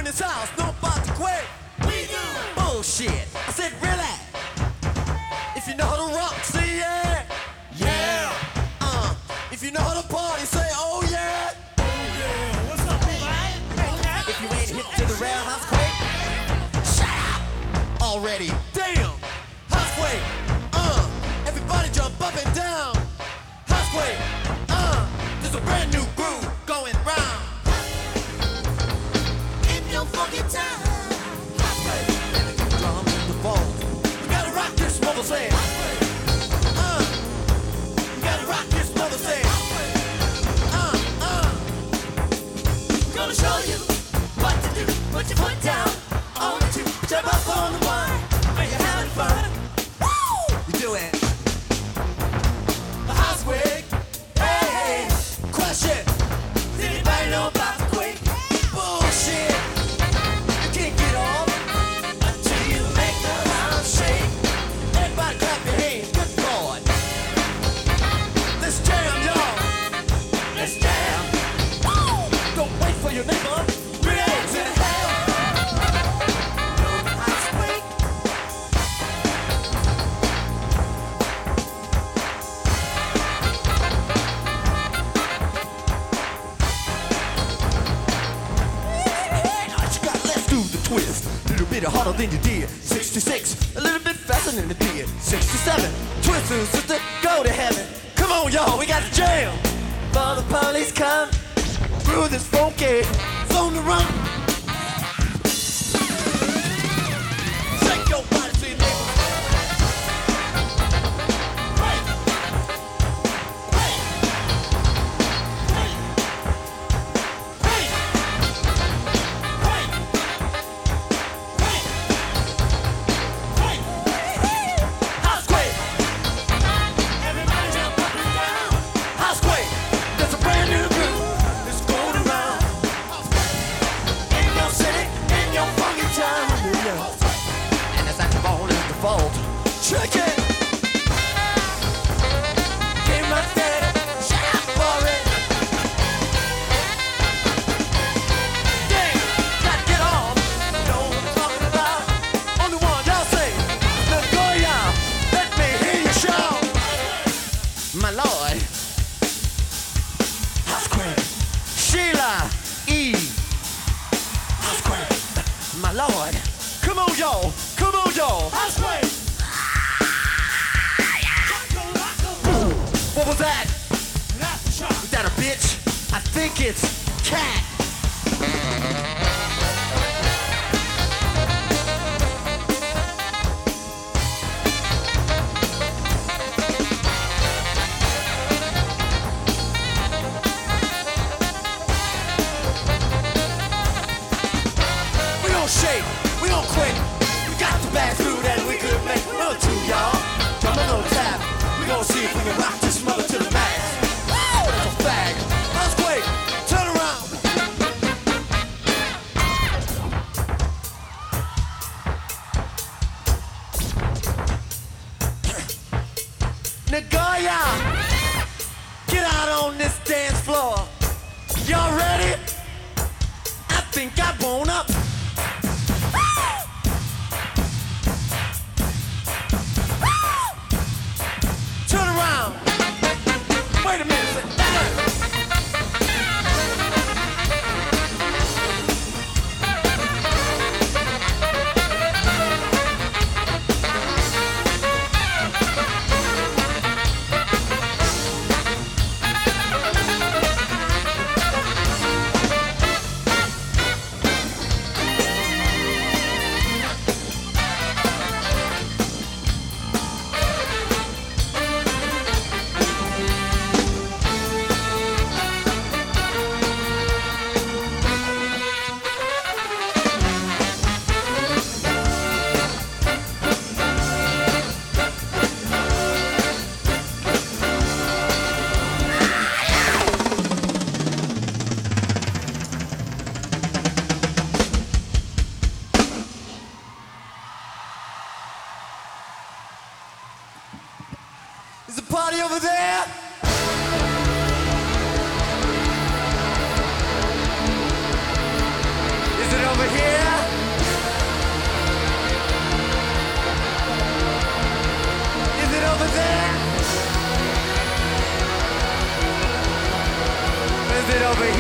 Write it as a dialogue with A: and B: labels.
A: this house, no about to quit. We do. Bullshit. I said relax. If you know how to rock, say yeah. Yeah. If you know how to party, say oh yeah.
B: Oh yeah. What's up, man?
A: If you ain't hip to the roundhouse quick, shut up already. Damn. Halfway. Everybody jump up and down. Halfway. There's a brand new groove going round. In your fucking town. Halfway. Drum in the vault. We gotta rock this mother say. We gotta rock this mother say. Gonna show you what to do. Put your foot down on the two. Jump up on the one. When you're having fun. Woo! You do it. The house wig. Hey, question. Does anybody know about the quake? Bullshit. You can't get off until you make the house shake. Everybody clap your hands. Good Lord. Let's jam, y'all. Let's jam. Woo! Don't wait for your neighbor. Relax in hell. House quake. What you got? Let's do the twist. A little bit harder than you did. 66. A little bit faster than you did. 67. Twisting, sister, go to heaven. Come on, y'all, we got the jam. For the police come through this funky zone to run. Shake your body to your neighbor. Hey. Hey. Hey. Hey. Hey. Hey. Housequake. Everybody jump up and down. Housequake. There's a brand new groove that's going around. In your city, in your fucking town. And the saxophone is the fault. Check it. Came right there. Shut up for it. Damn, gotta get on. Know what I'm talking about. Only one, y'all say. Nagoya, let me hear you shout. My lord. Housequake. Sheila E. Housequake. My lord. Come on, y'all. Come on, y'all. Housequake. What was that? Was that a bitch? I think it's cat. We don't shake, we don't quit. We got the best food and we could make another two, y'all. Drum a little tap. We gon' see if we can rock this mother to the max. Woo! That's a fag. Housequake, turn around. Nagoya, get out on this dance floor. Y'all ready? I think I won't up. Turn around. Wait a minute.
C: over